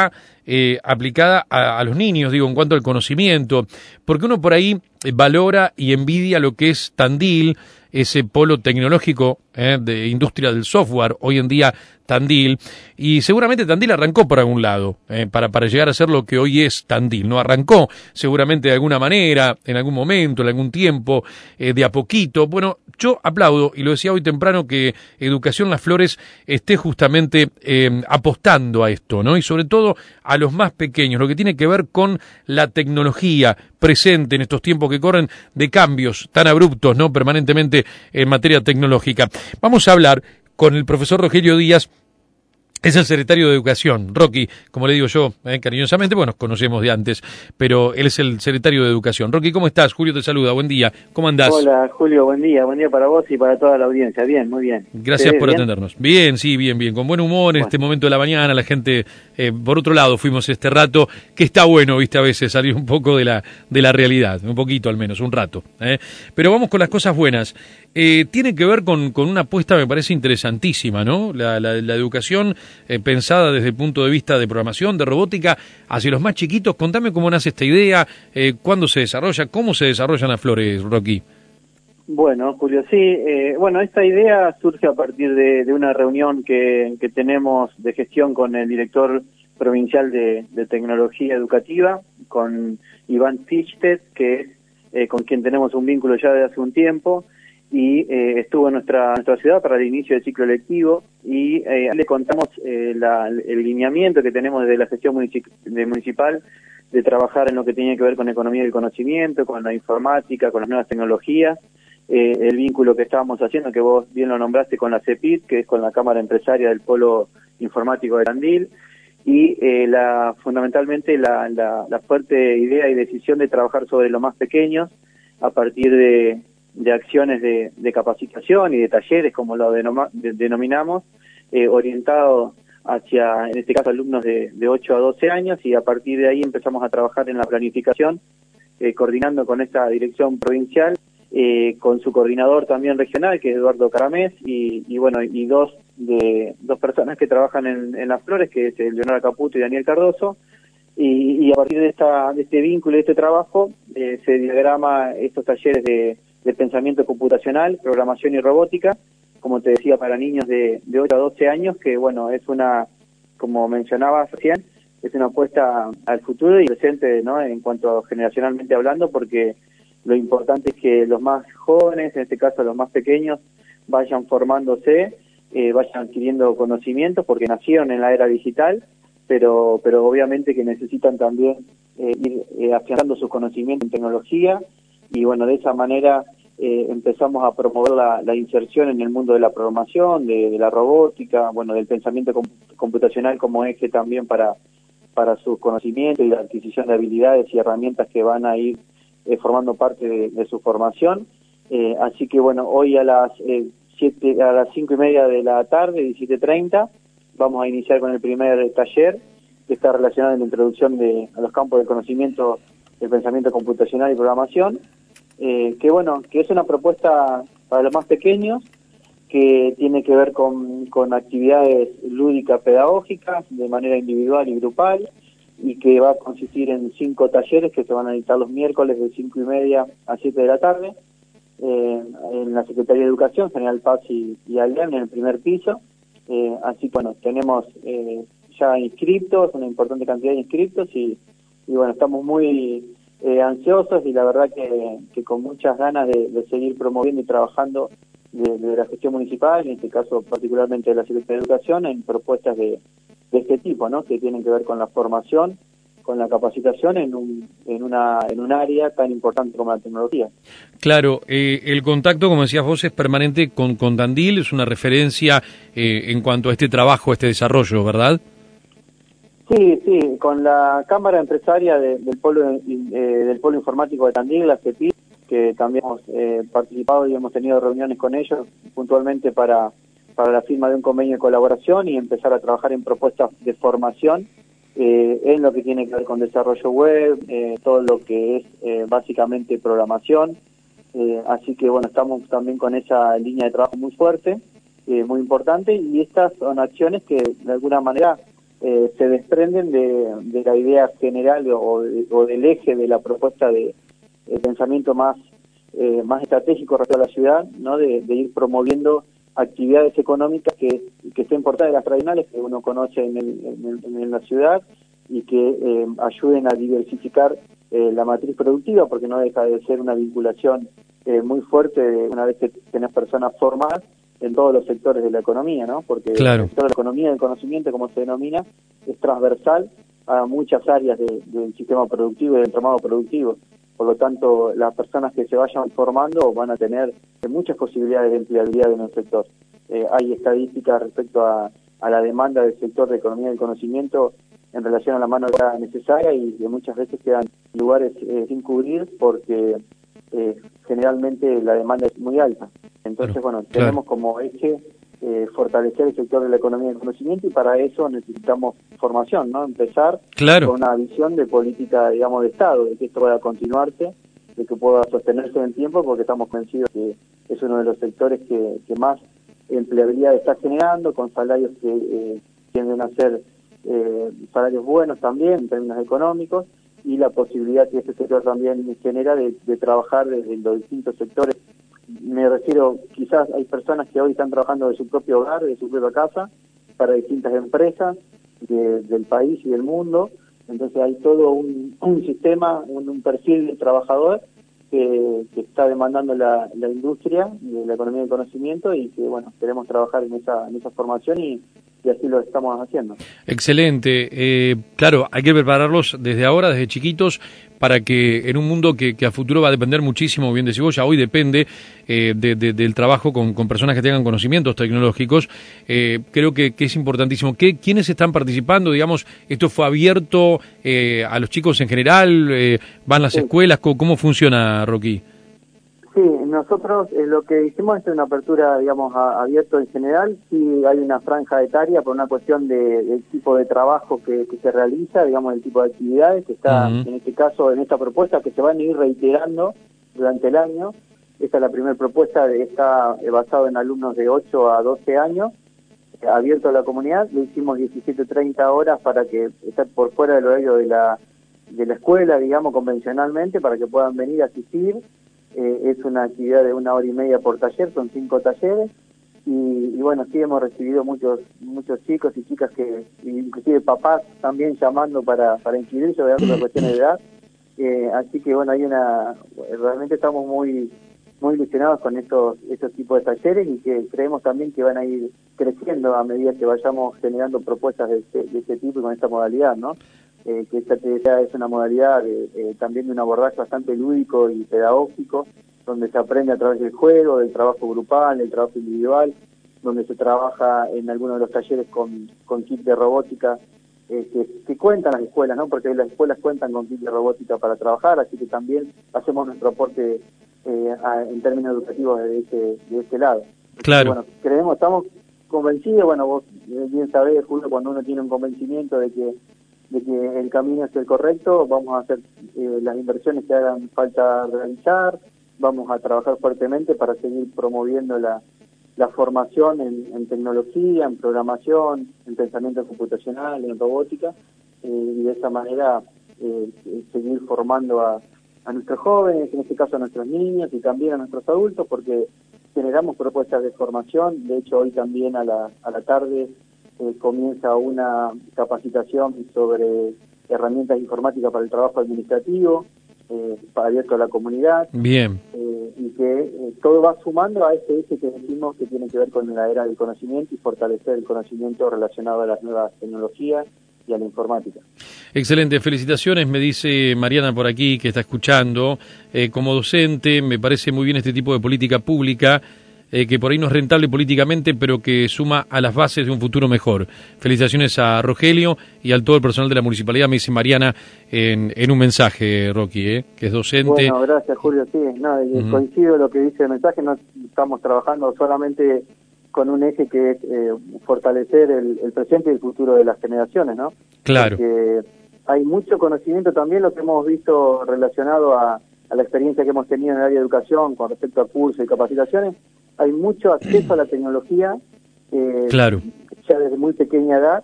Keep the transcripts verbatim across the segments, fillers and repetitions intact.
eh, aplicada a, a los niños, digo, en cuanto al conocimiento, porque uno por ahí valora y envidia lo que es Tandil, ese polo tecnológico eh, de industria del software, hoy en día Tandil, y seguramente Tandil arrancó por algún lado, eh, para, para llegar a ser lo que hoy es Tandil, ¿no? Arrancó seguramente de alguna manera, en algún momento, en algún tiempo, eh, de a poquito. Bueno, yo aplaudo, y lo decía hoy temprano, que Educación Las Flores esté justamente eh, apostando a esto, ¿no? Y sobre todo a los más pequeños, lo que tiene que ver con la tecnología presente en estos tiempos que corren de cambios tan abruptos, ¿no? Permanentemente en materia tecnológica. Vamos a hablar con el profesor Rogelio Díaz. Es el secretario de Educación, Rocky, como le digo yo, eh, cariñosamente, bueno, nos conocemos de antes, pero él es el secretario de Educación. Rocky, ¿cómo estás? Julio te saluda, buen día, ¿cómo andás? Hola, Julio, buen día, buen día para vos y para toda la audiencia. Bien, muy bien. Gracias por bien? atendernos. Bien, sí, bien, bien, con buen humor en bueno. este momento de la mañana, la gente, eh, por otro lado, fuimos este rato, que está bueno, viste, a veces salir un poco de la de la realidad, un poquito al menos, un rato. ¿eh? Pero vamos con las cosas buenas. Eh, tiene que ver con, con una apuesta, me parece interesantísima, ¿no? La, la, la educación eh, pensada desde el punto de vista de programación, de robótica, hacia los más chiquitos. Contame cómo nace esta idea, eh, cuándo se desarrolla, cómo se desarrollan las flores, Rocky. Bueno, Julio, sí, eh, bueno, esta idea surge a partir de, de una reunión que, que tenemos de gestión con el director provincial de, de tecnología educativa, con Iván Fichtet, que es eh, con quien tenemos un vínculo ya de hace un tiempo, y eh, estuvo en nuestra, nuestra ciudad para el inicio del ciclo lectivo, y eh, le contamos eh, la, el lineamiento que tenemos desde la gestión municip de municipal de trabajar en lo que tiene que ver con economía del conocimiento, con la informática, con las nuevas tecnologías, eh, el vínculo que estábamos haciendo, que vos bien lo nombraste, con la CEPIT, que es con la Cámara Empresaria del Polo Informático de Tandil, y eh, la, fundamentalmente la, la, la fuerte idea y decisión de trabajar sobre los más pequeños a partir de de acciones de, de capacitación y de talleres, como lo denoma, de, denominamos, eh, orientados hacia, en este caso, alumnos de, de ocho a doce años, y a partir de ahí empezamos a trabajar en la planificación, eh, coordinando con esta dirección provincial, eh, con su coordinador también regional, que es Eduardo Caramés, y, y bueno, y dos de dos personas que trabajan en, en Las Flores, que es Leonora Caputo y Daniel Cardoso, y, y a partir de, esta, de este vínculo y de este trabajo, eh, se diagrama estos talleres de de pensamiento computacional, programación y robótica, como te decía, para niños de, de ocho a doce años, que bueno, es una, como mencionabas recién, es una apuesta al futuro y presente, ¿no? En cuanto a generacionalmente hablando, porque lo importante es que los más jóvenes, en este caso los más pequeños, vayan formándose, eh, vayan adquiriendo conocimientos, porque nacieron en la era digital, pero, pero obviamente que necesitan también eh, ir eh, afianzando sus conocimientos en tecnología, y bueno, de esa manera eh, empezamos a promover la, la inserción en el mundo de la programación, de, de la robótica, bueno, del pensamiento computacional como eje también para, para su conocimiento y la adquisición de habilidades y herramientas que van a ir eh, formando parte de, de su formación. Eh, así que bueno, hoy a las eh, siete, a las cinco y media de la tarde, diecisiete treinta, vamos a iniciar con el primer taller, que está relacionado en la introducción de, a los campos del conocimiento del pensamiento computacional y programación, eh, que bueno, que es una propuesta para los más pequeños, que tiene que ver con, con actividades lúdicas pedagógicas de manera individual y grupal, y que va a consistir en cinco talleres que se van a dictar los miércoles de cinco y media a siete de la tarde, eh, en la Secretaría de Educación, General Paz y, y Aldean, en el primer piso. Eh, así que bueno, tenemos eh, ya inscriptos, una importante cantidad de inscriptos, y y bueno, estamos muy eh, ansiosos y la verdad que, que con muchas ganas de, de seguir promoviendo y trabajando de, de la gestión municipal, en este caso particularmente de la Secretaría de Educación, en propuestas de, de este tipo, ¿no? Que tienen que ver con la formación, con la capacitación en un en una en un área tan importante como la tecnología. Claro, eh, el contacto, como decías vos, es permanente con, con Tandil, es una referencia eh, en cuanto a este trabajo, este desarrollo, ¿verdad? Sí, sí, con la Cámara Empresaria de, del Polo eh, del Polo Informático de Tandil, la CEPIT, que también hemos eh, participado y hemos tenido reuniones con ellos puntualmente para, para la firma de un convenio de colaboración y empezar a trabajar en propuestas de formación eh, en lo que tiene que ver con desarrollo web, eh, todo lo que es eh, básicamente programación. Eh, así que bueno, estamos también con esa línea de trabajo muy fuerte, eh, muy importante, y estas son acciones que de alguna manera eh, se desprenden de, de la idea general o, de, o del eje de la propuesta de, de pensamiento más, eh, más estratégico respecto a la ciudad, ¿no? De, de ir promoviendo actividades económicas que, que estén por detrás de las tradicionales que uno conoce en, el, en, el, en la ciudad y que eh, ayuden a diversificar eh, la matriz productiva, porque no deja de ser una vinculación eh, muy fuerte de, una vez que tenés personas formadas en todos los sectores de la economía, ¿no? Porque claro. el sector de la economía del conocimiento, como se denomina, es transversal a muchas áreas de, del sistema productivo y del entramado productivo. Por lo tanto, las personas que se vayan formando van a tener muchas posibilidades de empleabilidad en el sector. Eh, hay estadísticas respecto a, a la demanda del sector de economía del conocimiento en relación a la mano de obra necesaria y que muchas veces quedan lugares eh, sin cubrir porque eh, generalmente la demanda es muy alta. Entonces, claro, bueno, claro. tenemos como eje eh, fortalecer el sector de la economía del conocimiento y para eso necesitamos formación, ¿no? Empezar claro. con una visión de política, digamos, de Estado, de que esto pueda continuarse, de que pueda sostenerse en el tiempo, porque estamos convencidos que es uno de los sectores que, que más empleabilidad está generando, con salarios que eh, tienden a ser eh, salarios buenos también en términos económicos, y la posibilidad que este sector también genera de, de trabajar desde los distintos sectores. Me refiero, quizás hay personas que hoy están trabajando de su propio hogar, de su propia casa, para distintas empresas de, del país y del mundo. Entonces hay todo un, un sistema, un, un perfil de trabajador que, que está demandando la, la industria de la economía del conocimiento y que, bueno, queremos trabajar en esa, en esa formación y, y así lo estamos haciendo. Excelente. Eh, claro, hay que prepararlos desde ahora, desde chiquitos, para que en un mundo que, que a futuro va a depender muchísimo, bien decís vos, ya hoy depende eh, de, de, del trabajo con, con personas que tengan conocimientos tecnológicos, eh, creo que, que es importantísimo. ¿Qué, ¿Quiénes están participando? Digamos, ¿esto fue abierto eh, a los chicos en general? Eh, ¿Van las Sí. escuelas? ¿Cómo, cómo funciona, Rocky? Sí, nosotros eh, lo que hicimos es una apertura, digamos, a, abierto en general. Sí hay una franja etaria por una cuestión de, del tipo de trabajo que, que se realiza, digamos, el tipo de actividades que está, Uh-huh. en este caso, en esta propuesta, que se van a ir reiterando durante el año. Esta es la primera propuesta, de, está eh, basado en alumnos de ocho a doce años, eh, abierto a la comunidad. Lo hicimos diecisiete treinta horas para que esté por fuera del horario de la, de la escuela, digamos, convencionalmente, para que puedan venir a asistir. Eh, es una actividad de una hora y media por taller, son cinco talleres y, y bueno, sí hemos recibido muchos muchos chicos y chicas que, inclusive papás también llamando para, para inscribirse, obviamente por cuestiones de edad, eh, así que bueno, hay una, realmente estamos muy muy ilusionados con estos, estos tipos de talleres y que creemos también que van a ir creciendo a medida que vayamos generando propuestas de este, de este tipo y con esta modalidad, ¿no? Eh, que esta actividad es una modalidad de, eh, también de un abordaje bastante lúdico y pedagógico, donde se aprende a través del juego, del trabajo grupal, del trabajo individual, donde se trabaja en algunos de los talleres con, con kit de robótica, eh, que, que cuentan las escuelas, ¿no? Porque las escuelas cuentan con kit de robótica para trabajar, así que también hacemos nuestro aporte eh, a, en términos educativos de este, de este lado. Claro. Y bueno, creemos, estamos convencidos, bueno, vos bien sabés, Julio, cuando uno tiene un convencimiento de que de que el camino es el correcto, vamos a hacer eh, las inversiones que hagan falta realizar, vamos a trabajar fuertemente para seguir promoviendo la, la formación en, en tecnología, en programación, en pensamiento computacional, en robótica, eh, y de esa manera eh, seguir formando a, a nuestros jóvenes, en este caso a nuestros niños y también a nuestros adultos, porque generamos propuestas de formación. De hecho, hoy también a la, a la tarde Eh, comienza una capacitación sobre herramientas informáticas para el trabajo administrativo, eh, para abierto a la comunidad. Bien. Eh, y que eh, todo va sumando a este eje que decimos que tiene que ver con la era del conocimiento y fortalecer el conocimiento relacionado a las nuevas tecnologías y a la informática. Excelente, felicitaciones, me dice Mariana por aquí, que está escuchando. Eh, como docente, me parece muy bien este tipo de política pública, Eh, que por ahí no es rentable políticamente, pero que suma a las bases de un futuro mejor. Felicitaciones a Rogelio y a todo el personal de la municipalidad, me dice Mariana en, en un mensaje, Rocky, ¿eh? Que es docente. Bueno, gracias, Julio, sí, no, uh-huh. Coincido lo que dice el mensaje, no estamos trabajando solamente con un eje que es eh, fortalecer el, el presente y el futuro de las generaciones, ¿no? Claro. Porque hay mucho conocimiento también, lo que hemos visto relacionado a, a la experiencia que hemos tenido en el área de educación con respecto a cursos y capacitaciones. Hay mucho acceso a la tecnología, eh, claro. ya desde muy pequeña edad,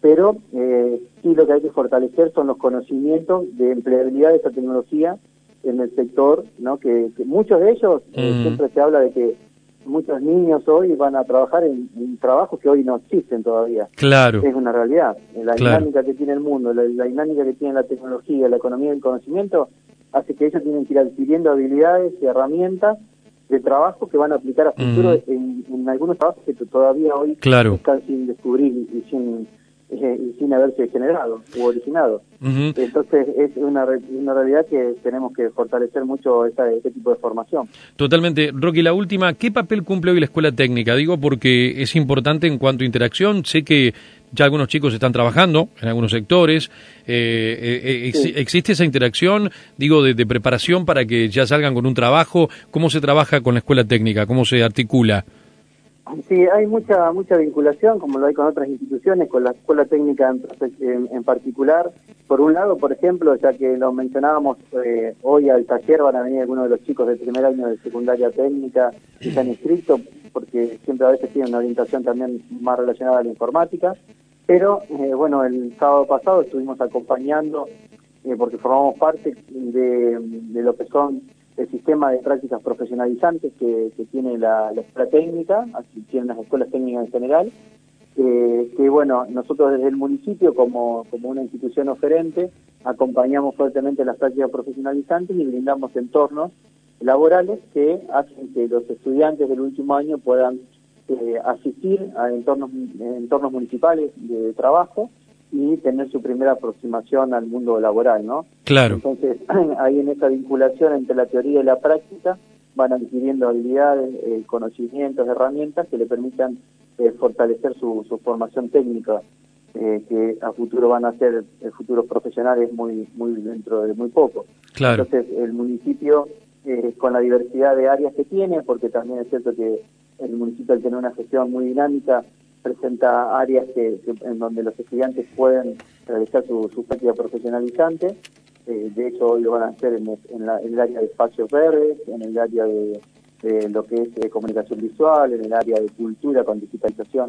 pero eh, sí lo que hay que fortalecer son los conocimientos de empleabilidad de esta tecnología en el sector, ¿no? Que, que muchos de ellos, eh, mm. siempre se habla de que muchos niños hoy van a trabajar en, en trabajos que hoy no existen todavía. Claro. Es una realidad. La claro. dinámica que tiene el mundo, la, la dinámica que tiene la tecnología, la economía del conocimiento, hace que ellos tienen que ir adquiriendo habilidades y herramientas de trabajo que van a aplicar a futuro mm. en, en algunos trabajos que todavía hoy claro. están sin descubrir y, y sin eh, y sin haberse generado u originado. Uh-huh. Entonces es una, una realidad que tenemos que fortalecer mucho esta, este tipo de formación. Totalmente. Rocky, la última, ¿qué papel cumple hoy la escuela técnica? Digo porque es importante en cuanto a interacción. Sé que ya algunos chicos están trabajando en algunos sectores. Eh, eh, ex, sí. ¿Existe esa interacción, digo, de, de preparación para que ya salgan con un trabajo? ¿Cómo se trabaja con la escuela técnica? ¿Cómo se articula? Sí, hay mucha mucha vinculación, como lo hay con otras instituciones, con la escuela técnica en, en, en particular. Por un lado, por ejemplo, ya que lo mencionábamos, eh, hoy al taller van a venir algunos de los chicos de primer año de secundaria técnica que se han inscrito, porque siempre a veces tienen una orientación también más relacionada a la informática. Pero, eh, bueno, el sábado pasado estuvimos acompañando, eh, porque formamos parte de, de lo que son el sistema de prácticas profesionalizantes que, que tiene la, la escuela técnica, así tienen las escuelas técnicas en general, eh, que bueno, nosotros desde el municipio como, como una institución oferente acompañamos fuertemente las prácticas profesionalizantes y brindamos entornos laborales que hacen que los estudiantes del último año puedan eh, asistir a entornos, entornos municipales de trabajo y tener su primera aproximación al mundo laboral, ¿no? Claro. Entonces, ahí en esa vinculación entre la teoría y la práctica van adquiriendo habilidades, eh, conocimientos, herramientas que le permitan eh, fortalecer su, su formación técnica, eh, que a futuro van a ser eh, futuros profesionales muy muy dentro de muy poco. Claro. Entonces, el municipio, eh, con la diversidad de áreas que tiene, porque también es cierto que el municipio al tener una gestión muy dinámica, presenta áreas que, que en donde los estudiantes pueden realizar su, su práctica profesionalizante. Eh, de hecho, hoy lo van a hacer en, en, la, en el área de espacios verdes, en el área de, de lo que es eh, comunicación visual, en el área de cultura con digitalización,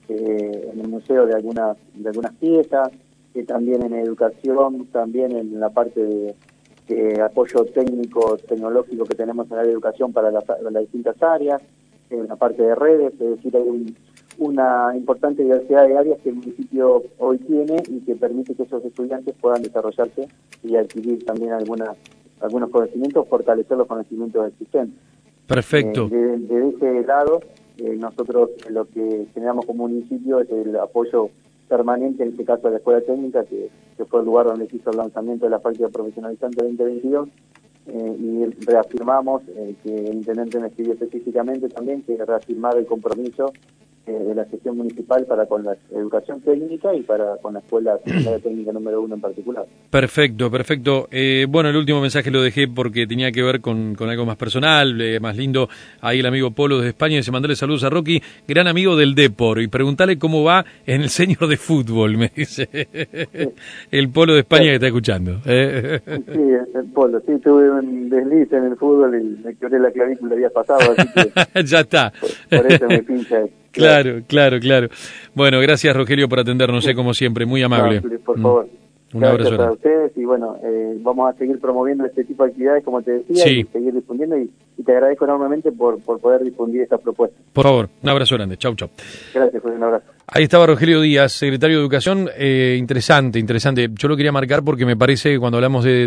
eh, en el museo de algunas de algunas piezas, eh, también en educación, también en la parte de, de apoyo técnico, tecnológico que tenemos en el área de educación para las, las distintas áreas, en la parte de redes, es decir, hay un una importante diversidad de áreas que el municipio hoy tiene y que permite que esos estudiantes puedan desarrollarse y adquirir también algunas, algunos conocimientos, fortalecer los conocimientos existentes. Perfecto. Eh, de, de ese lado, eh, nosotros lo que generamos como municipio es el apoyo permanente, en este caso a la escuela técnica, que, que fue el lugar donde se hizo el lanzamiento de la práctica profesionalizante veinte veintidós, eh, y reafirmamos, eh, que el intendente me escribió específicamente también, que reafirmar el compromiso de la gestión municipal para con la educación técnica y para con la escuela secundaria técnica número uno en particular. Perfecto, perfecto. Eh, bueno, el último mensaje lo dejé porque tenía que ver con, con algo más personal, eh, más lindo. Ahí el amigo Polo desde España dice, mandale saludos a Rocky, gran amigo del Depor, y preguntale cómo va en el senior de fútbol, me dice. Sí. El Polo de España sí. Que está escuchando. Eh. Sí, el Polo. Sí, tuve un desliz en el fútbol y me quebré la clavícula el día pasado, así que... Ya está. Por, por eso me pincha. Claro, claro, claro. Bueno, gracias Rogelio por atendernos, sé, como siempre, muy amable. No, por favor. Un gracias abrazo a ustedes y bueno, eh, vamos a seguir promoviendo este tipo de actividades, como te decía, sí. y seguir difundiendo y, y te agradezco enormemente por, por poder difundir esta propuesta. Por favor, un abrazo grande. Chau, chau. Gracias, José, un abrazo. Ahí estaba Rogelio Díaz, secretario de Educación. Eh, interesante, interesante. Yo lo quería marcar porque me parece que cuando hablamos de